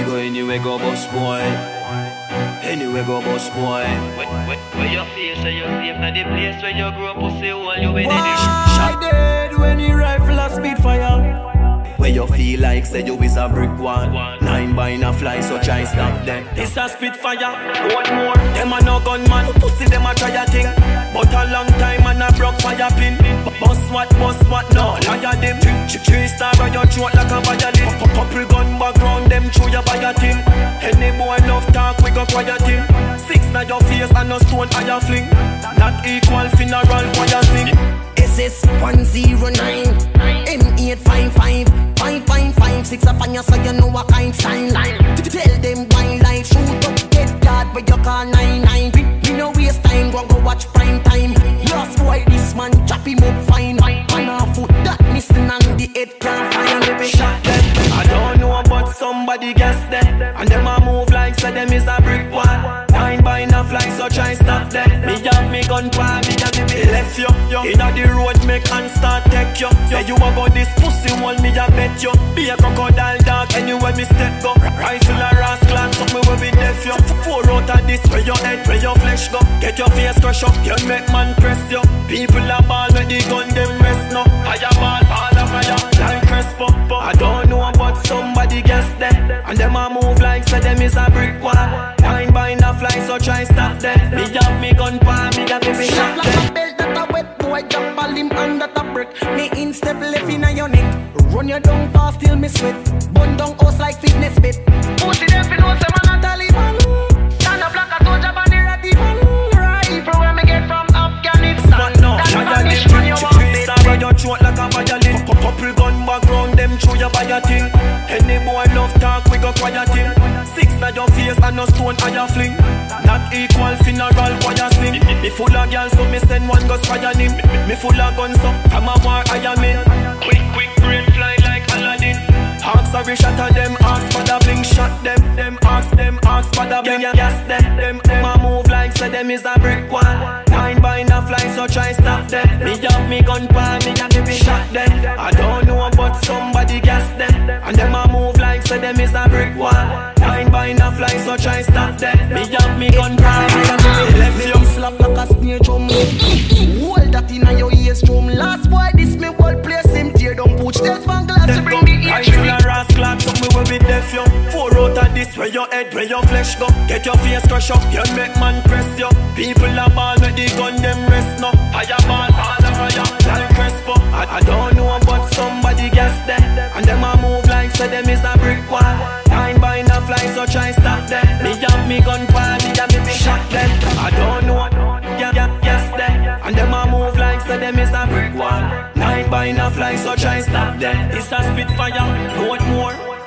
go anywhere go boss boy. Anywhere go boss boy. Where your face and your safe na the place where you grow up, pussy hole you in any Shot dead when he rifle a speed fire. Where you feel like say you is a brick wall. 9 by na fly, so try stop them. This a spitfire, what more? Them a no gunman, pussy them a try a thing. But a long time and a broke fire pin. Boss what, no, liar them. 3 star on your throat like a violin. Couple gun background, them through your fire thing. Any boy enough talk, we go quiet him. 6 na your face and no stone on your fling. Not equal funeral, choir sing. SS109 M855 5556 up on your so you know what kind sign. Tell them wildlife shoot up get guard where you call 99. We no waste time, go watch prime time. Last boy this man chop him up fine. On our foot that missing and the head can't find. Shot them. I don't know but somebody guess them. And them a move like say them is a brick wall. 9 by na fly so try stop them. Me have me gun palm, me have me left you. Inna the road make and start take you. Say you a go this pussy hole, me a bet you. Be a crocodile dog anywhere me step go. Rifle a rascal, something where we deaf you. 4 out of this where your head, where your flesh go. Get your face crush up, you make man press you. People a ball with the gun them rest no. Fireball, ball of fire, like Crespo. I don't know but somebody guess them. And them a move like say them is a brick wall. 9 by na fly so try stop them. Me have me gun palm, me have me shot like a belt that a wet boy jump a limb and that a brick. Me instep left inna your neck. Run you down fast till me sweat. Bun down house like fitness fit. Pussy them fi know say man a Taliban. Stand up like a soldier on the Radivan. Rifle where me get from Afghanistan. That's why me run your mouth. Run your throat like a violin. Couple gun background, them through your fire thing. Any boy love talk, we go quiet him. 6 na your face and no stone on your fling. Not equal funeral, choir sing. Me full of girls, so me send one go spy on him. Me full of guns, so I'm a war I am in. Quick brain fly like Aladdin. Hawks are shot at them, ask for the bling. Shot them ask for the bling. Gas them a move like say them is a brick wall. 9 by na fly, so try stop them. Me have me gun palm, me have me shot them. I don't know but somebody gas them. And them a move like say them is a brick wall. 9 by na fly, so try stop them. Me have me gun palm, me have me left you. Slap like a snare drum. Hold that inna your ears drum. Last boy this me whole place him tear down. Pooch tell fan glass to bring the ear rifle a rascal, something where we deaf you. 4 out of this where your head, where your flesh go. Get your face crush up, you make man press you. People a ball with the gun them rest no. Fireball, ball of fire, like Crespo. I don't know but somebody guess them. And them a move like say them is a brick wall. 9 by na fly, so try stop them. Me have me gun palm, me have me shot them. I don't know, guess them. And them a move like say them is a brick wall. 9 by na fly, so try stop them. It's a spitfire, what more?